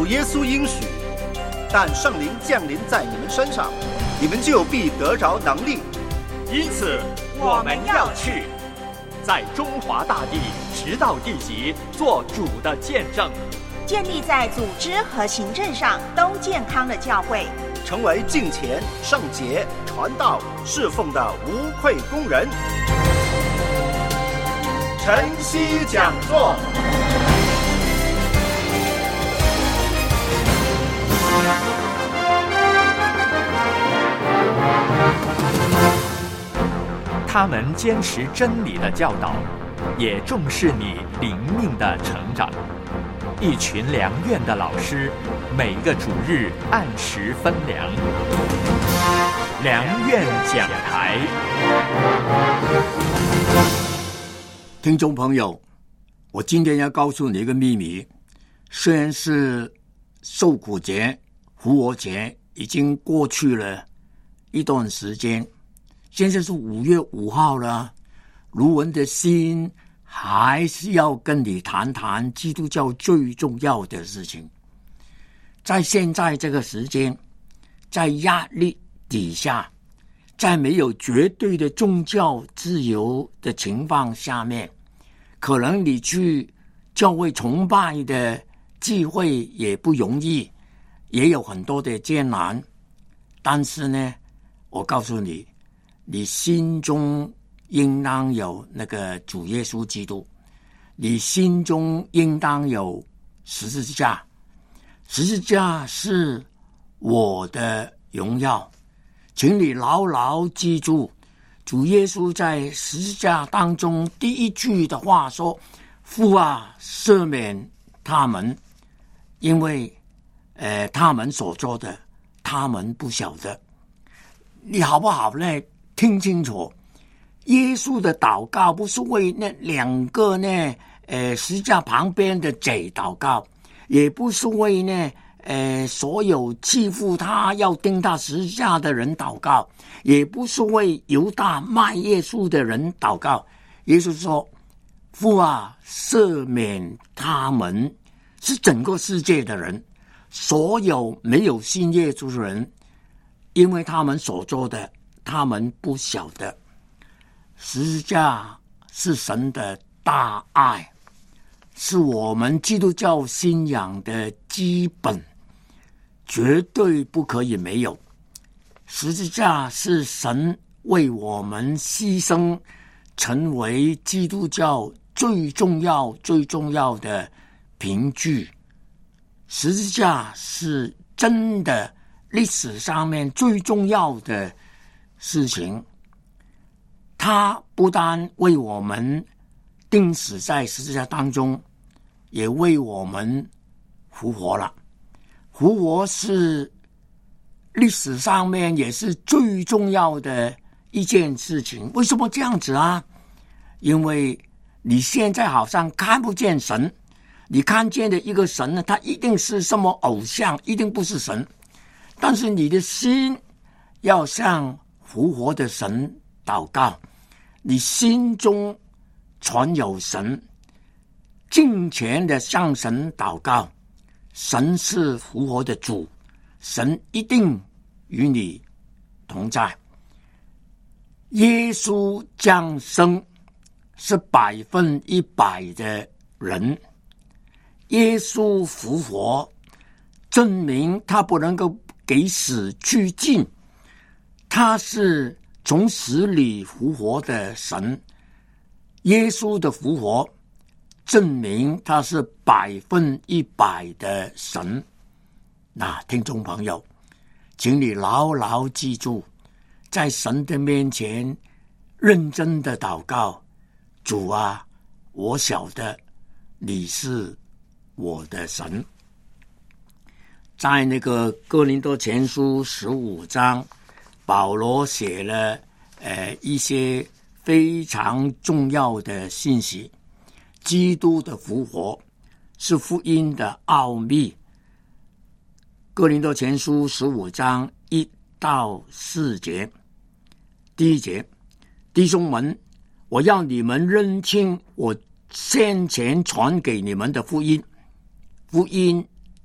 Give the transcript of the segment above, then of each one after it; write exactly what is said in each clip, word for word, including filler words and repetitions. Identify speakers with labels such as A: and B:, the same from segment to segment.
A: 主耶稣应许，但圣灵降临在你们身上，你们就必得着能力。
B: 因此我们要去，在中华大地直到地极做主的见证，
C: 建立在组织和行政上都健康的教会，
A: 成为敬虔、圣洁、传道、侍奉的无愧工人。晨曦讲座。
B: 他们坚持真理的教导，也重视你灵命的成长。一群良院的老师，每个主日按时分粮。良院讲台。
D: 听众朋友，我今天要告诉你一个秘密，虽然是受苦节、复活节已经过去了一段时间，现在是五月五号了，卢文的心还是要跟你谈谈基督教最重要的事情。在现在这个时间，在压力底下，在没有绝对的宗教自由的情况下面，可能你去教会崇拜的聚会也不容易，也有很多的艰难。但是呢，我告诉你，你心中应当有那个主耶稣基督，你心中应当有十字架。十字架是我的荣耀，请你牢牢记住，主耶稣在十字架当中第一句的话说：父啊，赦免他们，因为呃，他们所做的，他们不晓得。你好不好呢？听清楚，耶稣的祷告不是为那两个呢，呃，十字架旁边的贼祷告，也不是为呢，呃，所有欺负他要钉他十字架的人祷告，也不是为犹大卖耶稣的人祷告。耶稣说：父啊，赦免他们，是整个世界的人，所有没有信耶稣的人，因为他们所做的，他们不晓得。十字架是神的大爱，是我们基督教信仰的基本，绝对不可以没有。十字架是神为我们牺牲，成为基督教最重要最重要的凭据。十字架是真的历史上面最重要的事情，他不单为我们钉死在十字架当中，也为我们复活了。复活是历史上面也是最重要的一件事情。为什么这样子啊？因为你现在好像看不见神，你看见的一个神呢，他一定是什么偶像，一定不是神。但是你的心要向复活的神祷告，你心中存有神，敬虔的向神祷告。神是复活的主，神一定与你同在。耶稣降生是百分一百的人，耶稣复活证明他不能够给死去尽，他是从死里复活的神。耶稣的复活证明他是百分一百的神。那听众朋友，请你牢牢记住，在神的面前认真的祷告，主啊，我晓得你是我的神。在那个哥林多前书十五章，保罗写了呃一些非常重要的信息。基督的复活是福音的奥秘。哥林多前书十五章一到四节，第一节，弟兄们，我要你们认清我先前传给你们的福音。福音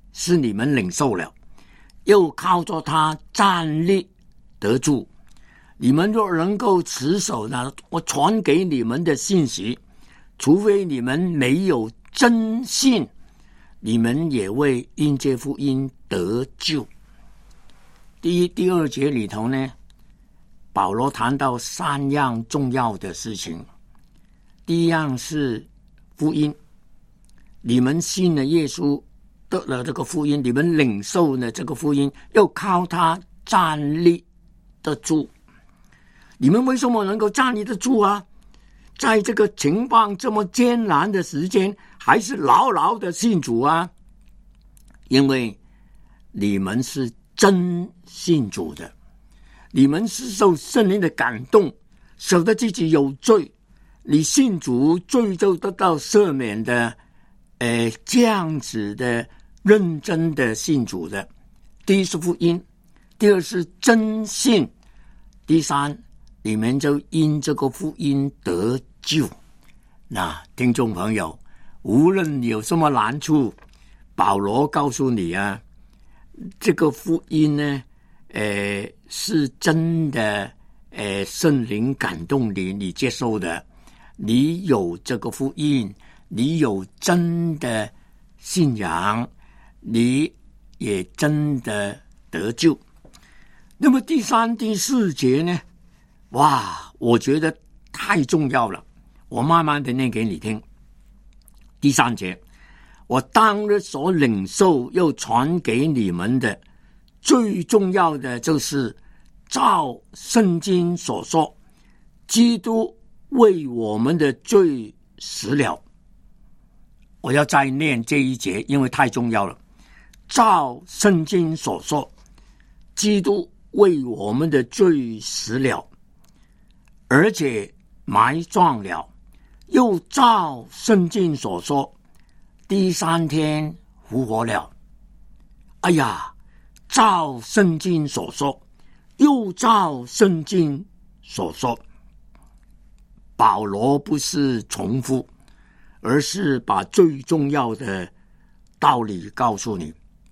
D: 是你们领受了，又靠着他站立得住。你们若能够持守呢，我传给你们的信息，除非你们没有真信，你们也为因这福音得救。第一、第二节里头呢，保罗谈到三样重要的事情。第一样是福音，你们信了耶稣，得了这个福音，你们领受了这个福音，又靠他站立得住。你们为什么能够站立得住啊？在这个情况这么艰难的时间，还是牢牢的信主啊？因为你们是真信主的，你们是受圣灵的感动，晓得自己有罪，你信主罪就得到赦免的，呃，这样子的认真的信主的。第一是福音，第二是真信，第三你们就因这个福音得救。那听众朋友，无论有什么难处，保罗告诉你啊，这个福音呢，呃，是真的，呃，圣灵感动你，你接受的，你有这个福音，你有真的信仰，你也真的得救。那么第三、第四节呢？哇，我觉得太重要了，我慢慢的念给你听。第三节，我当日所领受又传给你们的，最重要的就是照圣经所说，基督为我们的罪死了。我要再念这一节，因为太重要了。照圣经所说，基督为我们的罪死了，而且埋葬了，又照圣经所说，第三天复活了。哎呀，照圣经所说，又照圣经所说。保罗不是重复，而是把最重要的道理告诉你。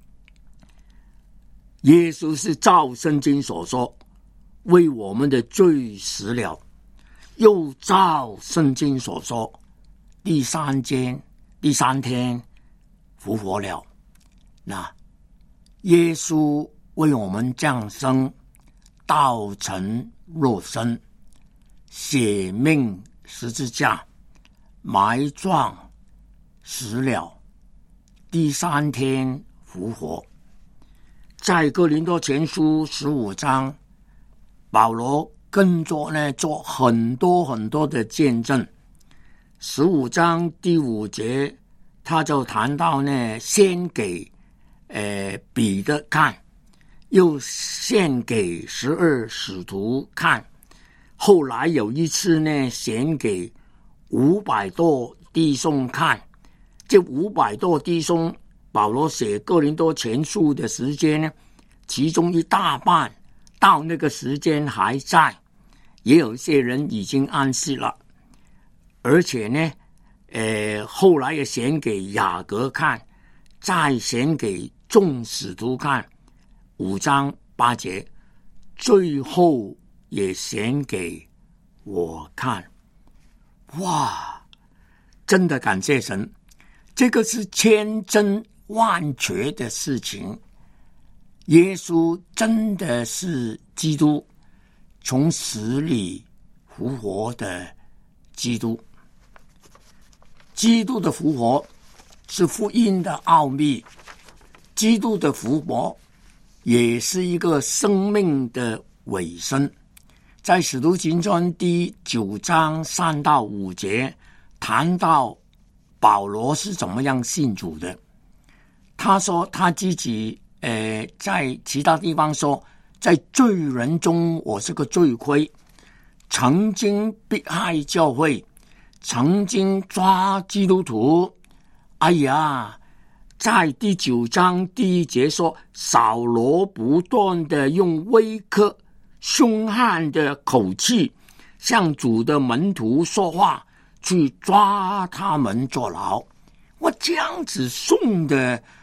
D: 耶稣是照圣经所说，为我们的罪死了，又照圣经所说，第三天第三天复活了。那耶稣为我们降生，道成肉身，舍命十字架，埋葬，死了，第三天复活。在哥林多前书十五章，保罗跟着呢做很多很多的见证。十五章第五节，他就谈到呢，先给呃彼得看，又献给十二使徒看，后来有一次呢，献给五百多弟兄看。这五百多弟兄，保罗写哥林多前书的时间呢，其中一大半到那个时间还在，也有一些人已经安息了。而且呢，呃，后来也显给雅各看，再显给众使徒看，五章八节，最后也显给我看。哇，真的感谢神，这个是千真万确的事情。耶稣真的是基督，从死里复活的基督。基督的复活是福音的奥秘，基督的复活也是一个生命的尾声。在使徒行传第九章三到五节谈到保罗是怎么样信主的。他说他自己呃，在其他地方说，在罪人中我是个罪魁，曾经迫害教会，曾经抓基督徒。哎呀，在第九章第一节说，扫罗不断的用威吓凶悍的口气向主的门徒说话，去抓他们坐牢。我这样子送的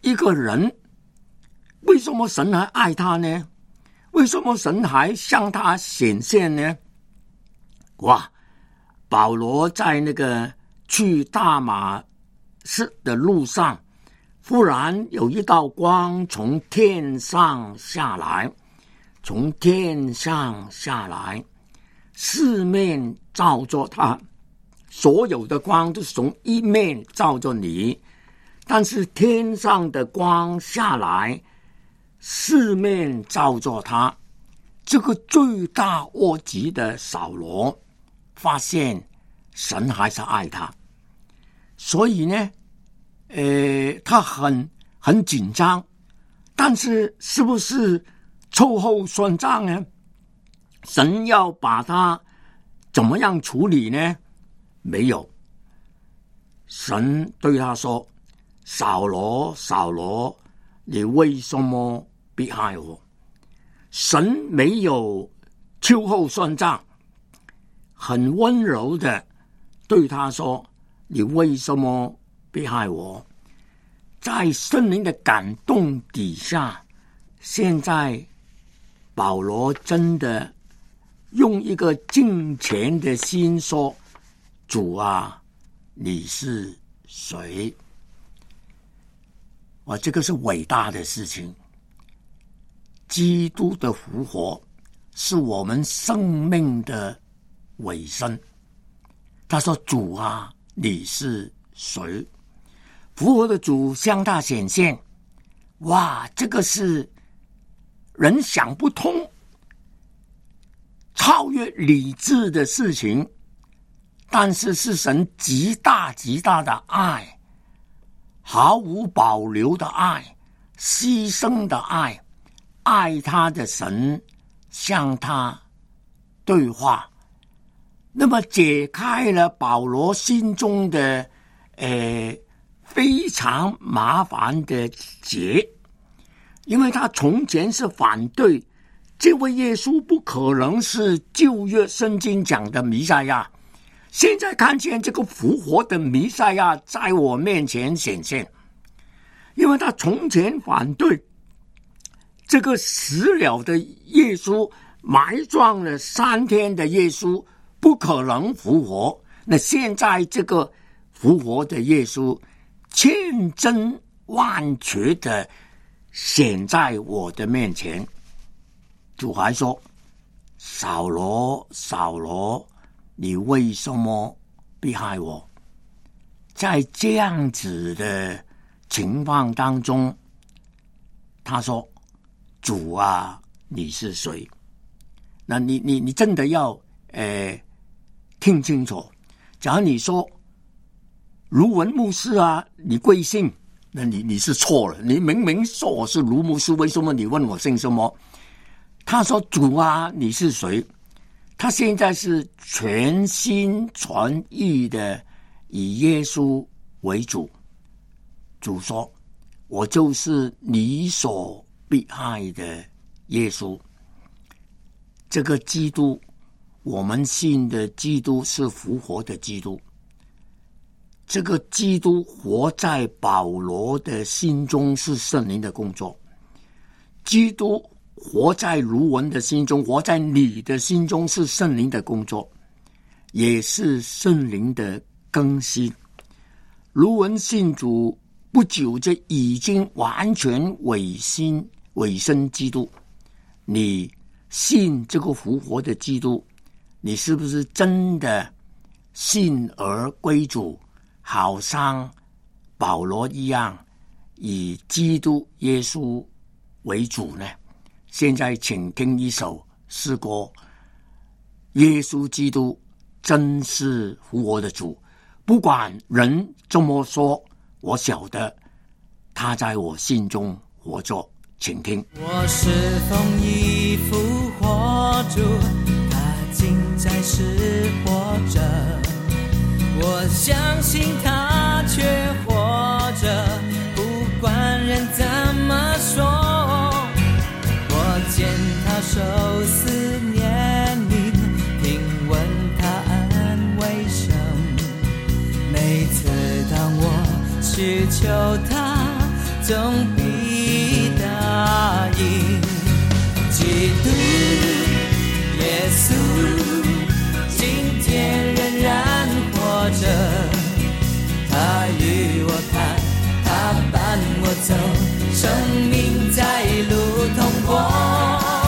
D: 一个人，为什么神还爱他呢？为什么神还向他显现呢？哇！保罗在那个去大马士的路上，忽然有一道光从天上下来，从天上下来，四面照着他，所有的光都是从一面照着你，但是天上的光下来，四面照着他，这个罪大恶极的扫罗发现神还是爱他，所以呢，呃，他很很紧张，但是是不是秋后算账呢？神要把他怎么样处理呢？没有，神对他说：“扫罗，扫罗，你为什么逼害我？”神没有秋后算账，很温柔的对他说：“你为什么逼害我？”在圣灵的感动底下，现在保罗真的用一个敬虔的心说：“主啊，你是谁？”哇，这个是伟大的事情。基督的复活是我们生命的尾声。他说：“主啊，你是谁？”复活的主向他显现，哇，这个是人想不通、超越理智的事情，但是是神极大极大的爱，毫无保留的爱，牺牲的爱，爱他的神向他对话，那么解开了保罗心中的呃非常麻烦的结，因为他从前是反对这位耶稣不可能是旧约圣经讲的弥赛亚，现在看见这个复活的弥赛亚在我面前显现，因为他从前反对这个死了的耶稣，埋葬了三天的耶稣不可能复活，那现在这个复活的耶稣千真万确的显在我的面前。主还说：“扫罗，扫罗，你为什么逼害我？”在这样子的情况当中，他说：“主啊，你是谁？”那你你你真的要呃听清楚。假如你说卢文牧师啊，你贵姓？那你你是错了。你明明说我是卢牧师，为什么你问我姓什么？他说：“主啊，你是谁？”他现在是全心全意的以耶稣为主。主说：“我就是你所逼害的耶稣。”这个基督，我们信的基督是复活的基督。这个基督活在保罗的心中是圣灵的工作，基督活在卢文的心中，活在你的心中是圣灵的工作，也是圣灵的更新。卢文信主不久就已经完全委身委身基督，你信这个复活的基督，你是不是真的信而归主，好像保罗一样以基督耶稣为主呢？现在请听一首诗歌，耶稣基督真是复活的主，不管人这么说，我晓得他在我心中活着。请听。
E: 我是风已复活主，他今在是活着，我相信他却活着，不管人怎么说，我见他受死怜悯，听闻他安慰生，每次当我祈求他， 总必答应。基督耶稣今天仍然活着，他与我谈，他伴我走，生命在路通过。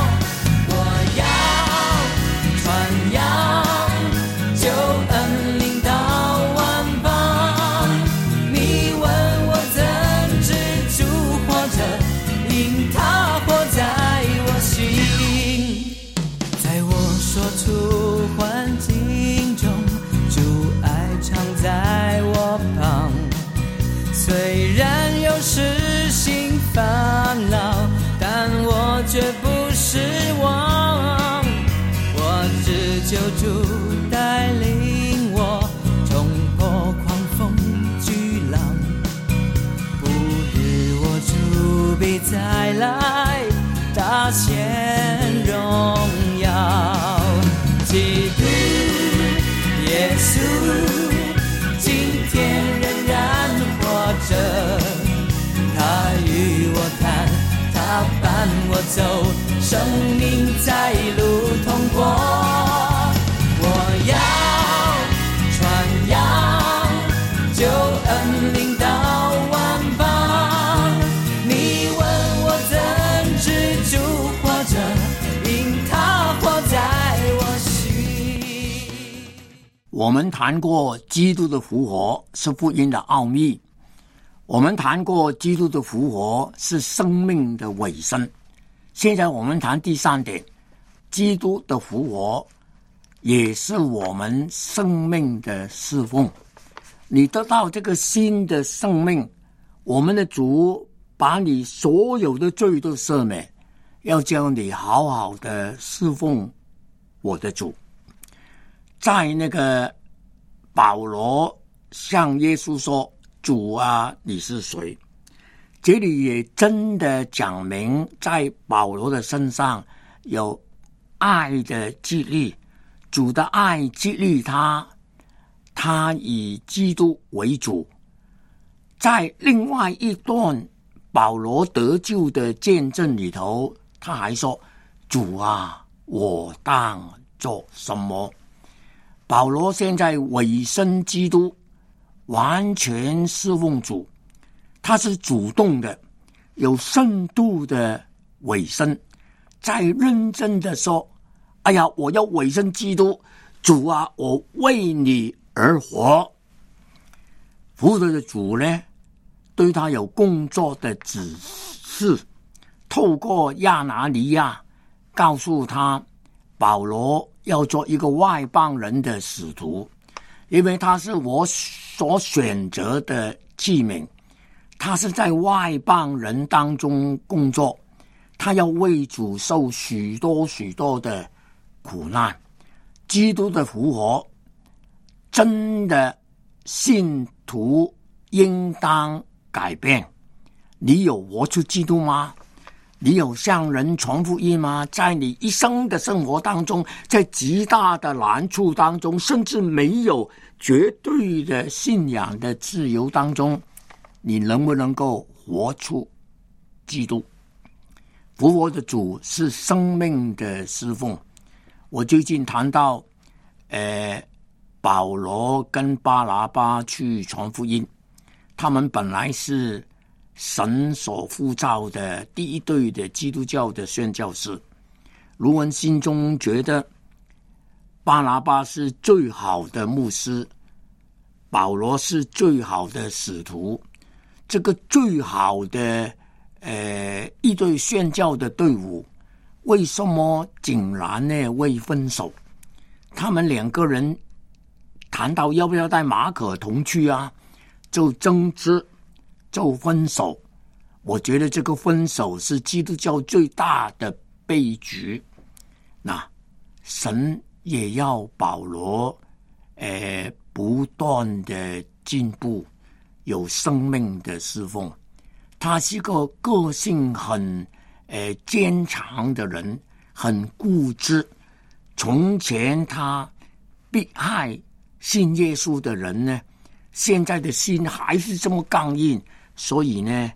E: 在我旁，虽然有时心烦恼，但我绝不失望。我只求主带领我冲破狂风巨浪，不日我主必再来大显荣耀。基督耶稣今天仍然活着，他与我谈，他伴我走，生命在路通过。我要传扬救恩临到万邦，你问我怎知主活着，因他活在我心。
D: 我们谈过基督的复活是福音的奥秘，我们谈过基督的复活是生命的尾声。现在我们谈第三点，基督的复活也是我们生命的侍奉。你得到这个新的生命，我们的主把你所有的罪都赦免，要叫你好好的侍奉我的主。在那个保罗向耶稣说，主啊，你是谁？这里也真的讲明在保罗的身上有爱的激励，主的爱激励他，他以基督为主。在另外一段保罗得救的见证里头，他还说，主啊，我当做什么？保罗现在委身基督，完全侍奉主，他是主动的，有深度的委身，在认真的说，哎呀，我要委身基督，主啊，我为你而活。复活的主呢，对他有工作的指示，透过亚拿尼亚告诉他，保罗要做一个外邦人的使徒，因为他是我所选择的器皿，他是在外邦人当中工作，他要为主受许多许多的苦难。基督的复活，真的信徒应当改变。你有活出基督吗？你有向人传福音吗？在你一生的生活当中，在极大的难处当中，甚至没有绝对的信仰的自由当中，你能不能够活出基督？复活的主是生命的侍奉。我最近谈到呃，保罗跟巴拿巴去传福音，他们本来是神所呼召的第一对的基督教的宣教士。卢文心中觉得巴拿巴是最好的牧师，保罗是最好的使徒。这个最好的呃一对宣教的队伍，为什么竟然呢会分手？他们两个人谈到要不要带马可同去啊，就争执，就分手。我觉得这个分手是基督教最大的悲剧。那神也要保罗呃不断的进步，有生命的侍奉。他是个个性很呃坚强的人，很固执。从前他迫害信耶稣的人呢，现在的心还是这么刚硬，所以呢，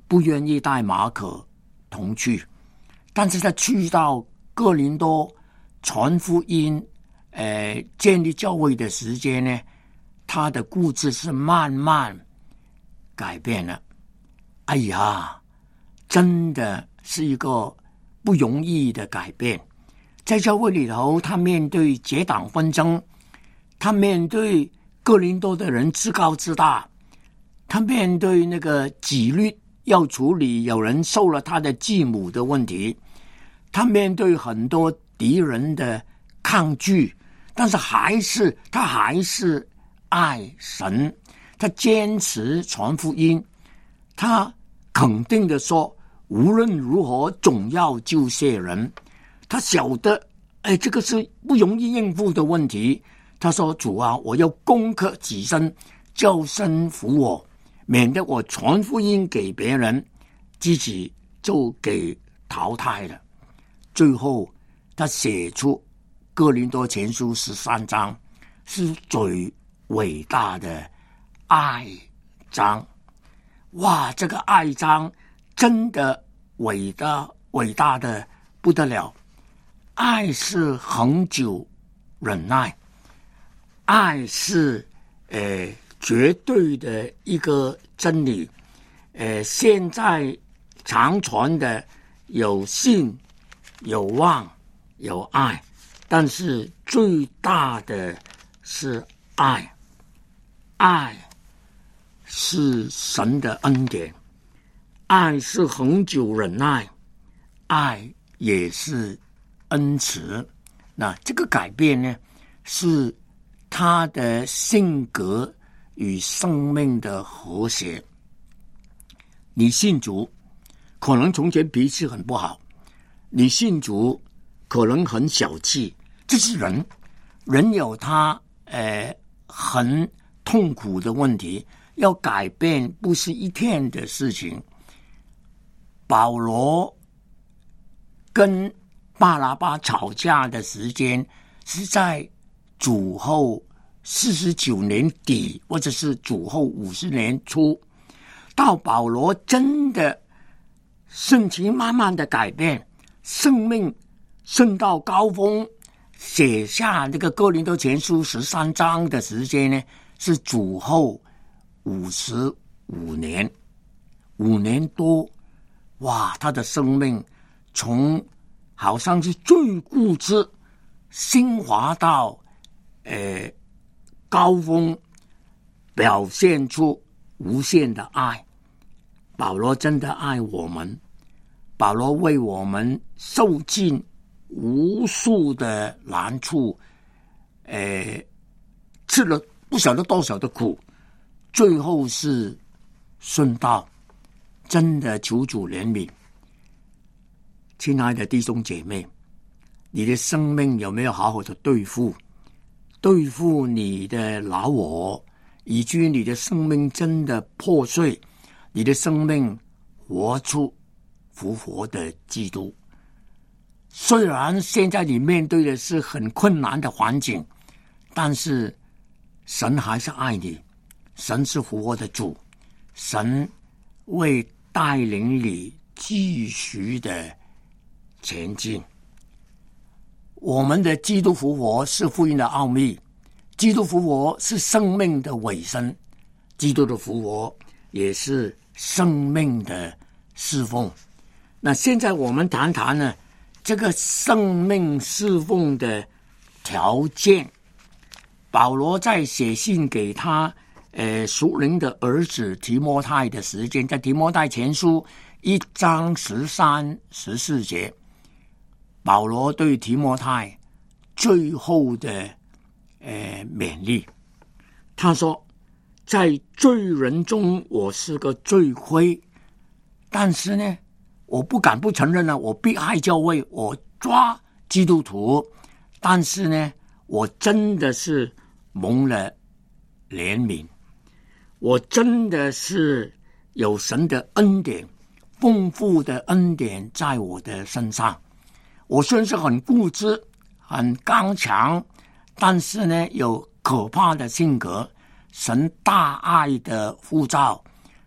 D: 不愿意带马可同去，但是他去到哥林多传福音，呃，建立教会的时间呢，他的固执是慢慢改变了。哎呀，真的是一个不容易的改变。在教会里头，他面对结党纷争，他面对哥林多的人自高自大，他面对那个纪律要处理有人收了他的继母的问题，他面对很多敌人的抗拒，但是还是他还是爱神，他坚持传福音，他肯定的说，无论如何总要救些人。他晓得，哎，这个是不容易应付的问题。他说：“主啊，我要攻克己身，叫身服我，免得我传福音给别人，自己就给淘汰了。”最后，他写出哥林多前书十三章，是最伟大的爱章。哇，这个爱章真的伟大伟大的不得了。爱是恒久忍耐，爱是呃绝对的一个真理。呃，现在常传的有信、有望、有爱，但是最大的是爱。爱是神的恩典，爱是恒久忍耐，爱也是恩慈。那这个改变呢，是他的性格与生命的和谐。你信主，可能从前脾气很不好，你信主可能很小气，这是人，人有他呃很痛苦的问题，要改变不是一天的事情。保罗跟巴拿巴吵架的时间是在主后四十九年底，或者是主后五十年初，到保罗真的性情慢慢的改变，生命升到高峰，写下那个哥林多前书十三章的时间呢，是主后五十五年，五年多。哇，他的生命从好像是最固执升华到呃高峰，表现出无限的爱。保罗真的爱我们，保罗为我们受尽无数的难处，呃吃了不晓得多少的苦，最后是顺道。真的求主怜悯。亲爱的弟兄姐妹，你的生命有没有好好的对付对付你的老我，以至于你的生命真的破碎，你的生命活出复活的基督。虽然现在你面对的是很困难的环境，但是神还是爱你，神是复活的主，神为带领你继续的前进。我们的基督复活是福音的奥秘，基督复活是生命的尾声，基督的复活也是生命的侍奉。那现在我们谈谈呢，这个生命侍奉的条件。保罗在写信给他呃，属灵的儿子提摩太的时间，在提摩太前书一章十三、十四节，保罗对提摩太最后的呃勉励，他说：“在罪人中，我是个罪魁，但是呢，我不敢不承认呢，我逼害教会，我抓基督徒，但是呢，我真的是蒙了怜悯。”我真的是有神的恩典，丰富的恩典在我的身上。我虽然是很固执、很刚强，但是呢，有可怕的性格。神大爱的呼召，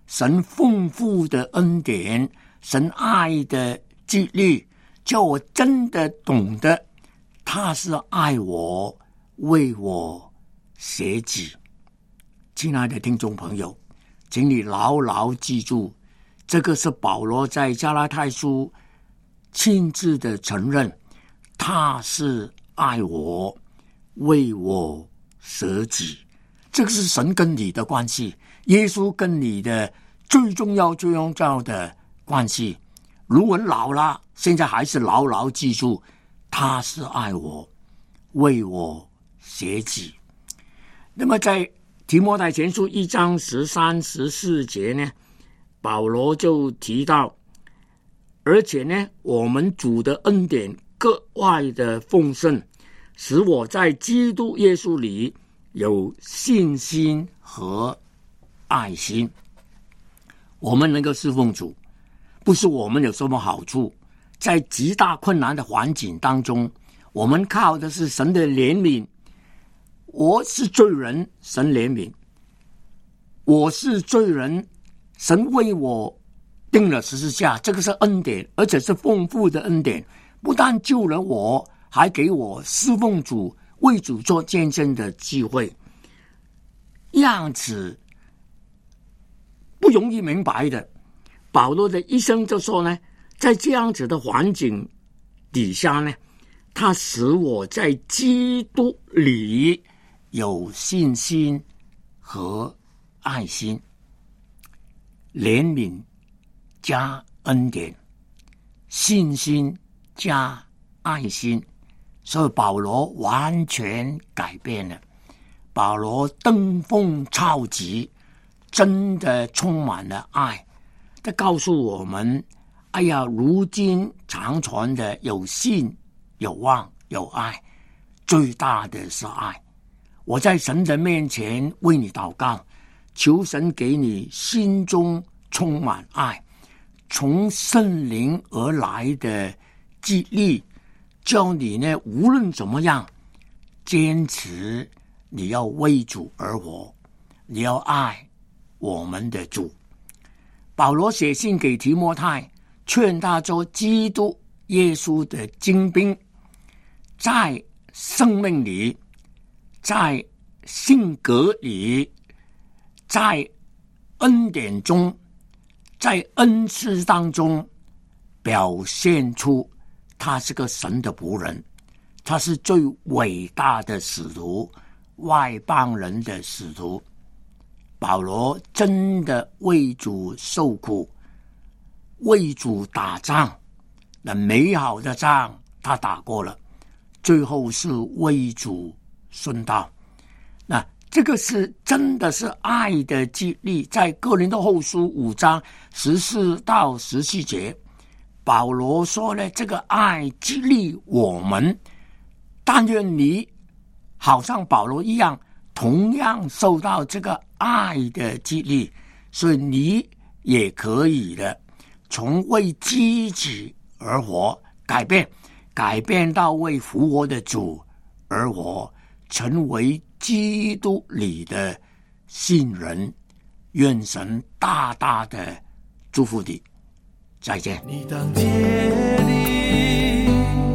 D: 神丰富的恩典，神爱的激励，叫我真的懂得他是爱我，为我舍己。亲爱的听众朋友，请你牢牢记住，这个是保罗在加拉太书亲自的承认，他是爱我，为我舍己。这个是神跟你的关系，耶稣跟你的最重要最重要的关系。如果老了，现在还是牢牢记住，他是爱我，为我舍己。那么在提摩太前书一章十三十四节呢，保罗就提到，而且呢，我们主的恩典格外的丰盛，使我在基督耶稣里有信心和爱心。我们能够侍奉主，不是我们有什么好处，在极大困难的环境当中，我们靠的是神的怜悯。我是罪人，神怜悯；我是罪人，神为我定了十字架，这个是恩典，而且是丰富的恩典，不但救了我，还给我侍奉主、为主做见证的机会。样子不容易明白的，保罗的一生就说呢，在这样子的环境底下呢，他使我在基督里有信心和爱心。怜悯加恩典，信心加爱心，所以保罗完全改变了。保罗登峰造极，真的充满了爱，他告诉我们，哎呀，如今长存的有信有望有爱，最大的是爱。我在神的面前为你祷告，求神给你心中充满爱，从圣灵而来的激励，叫你呢无论怎么样坚持，你要为主而活，你要爱我们的主。保罗写信给提摩太，劝他做基督耶稣的精兵，在生命里，在性格里，在恩典中，在恩赐当中表现出他是个神的仆人，他是最伟大的使徒，外邦人的使徒。保罗真的为主受苦，为主打仗，那美好的仗他打过了，最后是为主殉道。那这个是真的是爱的激励。在哥林多后书五章十四到十七节，保罗说呢，这个爱激励我们，但愿你好像保罗一样，同样受到这个爱的激励，所以你也可以的，从为自己而活改变，改变到为复活的主而活，成为基督里的信人。愿神大大的祝福你，再见。
E: 你当竭力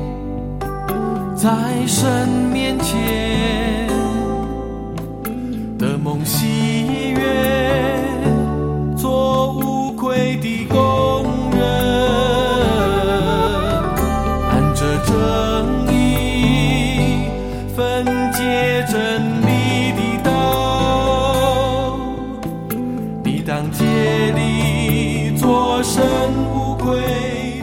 E: 在神面前的梦喜悦，做无愧的工人，按着正义分解真理的道，你当竭力做神无愧